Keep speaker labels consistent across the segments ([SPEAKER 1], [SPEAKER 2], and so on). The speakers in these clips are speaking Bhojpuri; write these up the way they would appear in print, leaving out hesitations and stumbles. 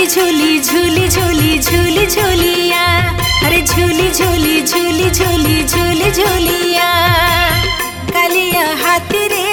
[SPEAKER 1] झूली झूली झूली झूली झूलिया, अरे झूली झूली झूली झूली झूली झूलिया। कालिया हाथी रे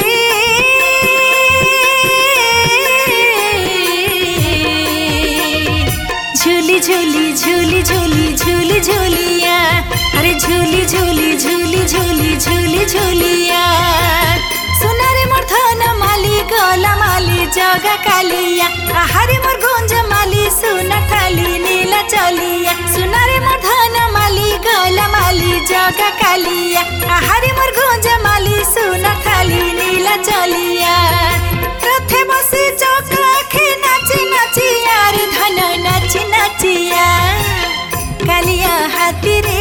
[SPEAKER 1] झूली झूली झूली झूली झूली झूलिया, अरे झूली झूली झूली झूली झूली झूलिया। सुनारे मोर धन माली गला माली जगा कालिया, आहारे मोर गुंज माली सुना थाली नीला चलिया। सुनारे मोर धन माली गला माली जगा कालिया, आहारे मोर गुंज माली सुना थाली नीला चलिया। रथे बसी चौका खे नाची नाचिया, रे धन नाची नाचिया। कालिया हाथी रे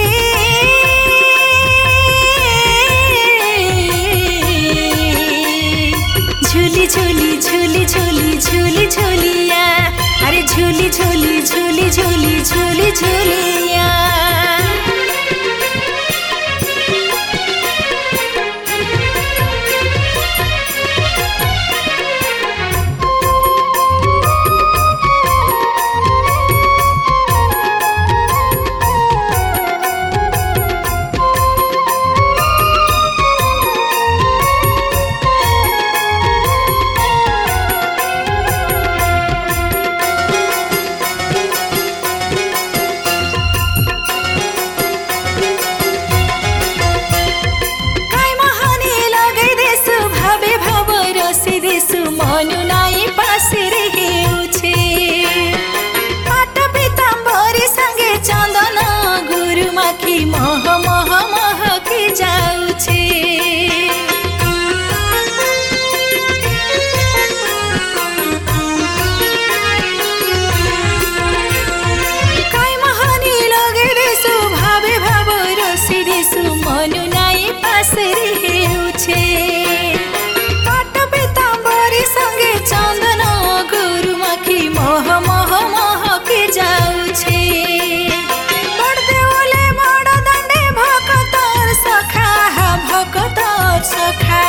[SPEAKER 1] झूली झूली झूली झूली झूली झूलिया, अरे झूली झूली झूली झूली झूली झूलिया। मनु नाई पासे हेउछे पाट पीताम्बरी संगे चंदन गुरु माखी मह मह महकी जाउछे। काई महानी लगे देसु भावे भाव रसी देसु मनु नाई पासे हेउछे संगे चंदन गुरु माखी मह मह महके जाउछे। बड़ देवले बड़ दंडे भक्तर सखा भक्तर सखा।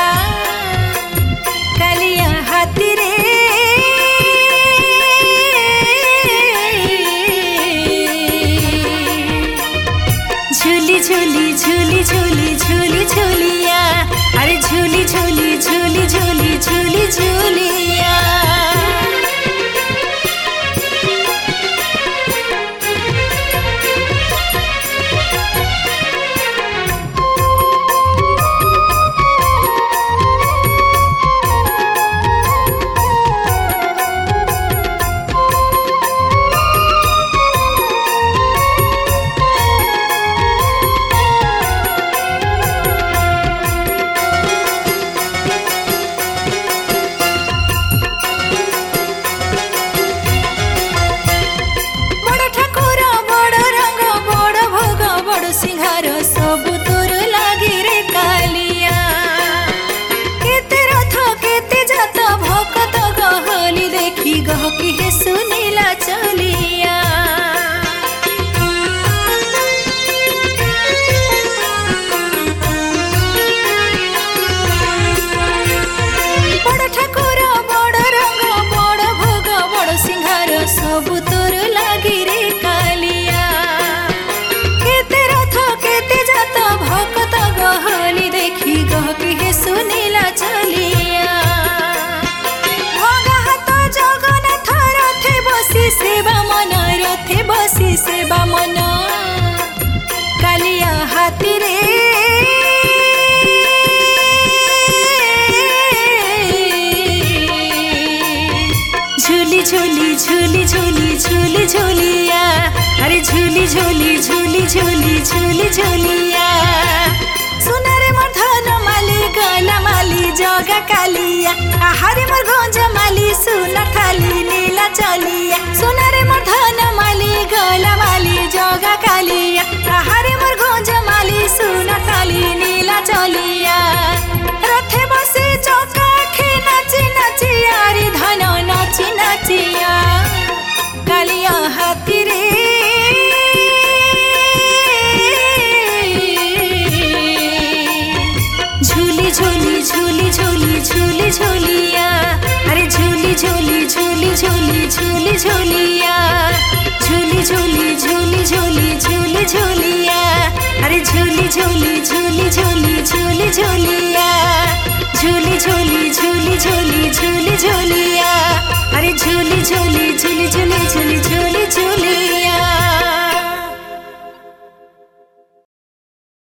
[SPEAKER 1] कालिया हाथी रे झूली झूली झूली झूली झूली झूलिया, अरे झूली झूली झूली झूली झूली झूलिया। सिंहार सब तोर लागे रे कालिया, केते रथ केते जात भक्त गहली देखी गहकी हे सुनीला चलिया। बड़ ठाकुर बड़ रंग बड़ भोग बड़ सिंहार सब तोर लागे रे कालिया, भक्त गहली देखी गहकी हे सुनीला चलिया। भगा हाथ जगन्नाथ रथे बसी सेवा मन रथे बसी सेवा मन। कालिया हाथी रे झूली झूली झूली झूली झूली झूलिया, अरे झूली झूली झूली झूली झूली झूलिया। सुनारे मोर धन माली गला माली जगा कालिया, आहारे मोर गुंज माली सुना थाली नीला चलिया। सुनारे मोर धन माली गला माली जगा कालिया, आहारे मोर गुंज माली सुना थाली नीला चलिया। रथे बसे चौका खे नाची नाचिया, रे धन नाची नाचिया। कालिया हाथी रे झूली झूली झूली झूली झूली झूलिया, अरे झूली झूली झूली झूली झूली झूली झूलिया झूली झूली झूली झूली झूली झूलिया अरे झूली झूली झूली झूली झूली झूलिया झूली झूली झूली झूली झूली झूलिया अरे झूली झूली झूली झूली झूली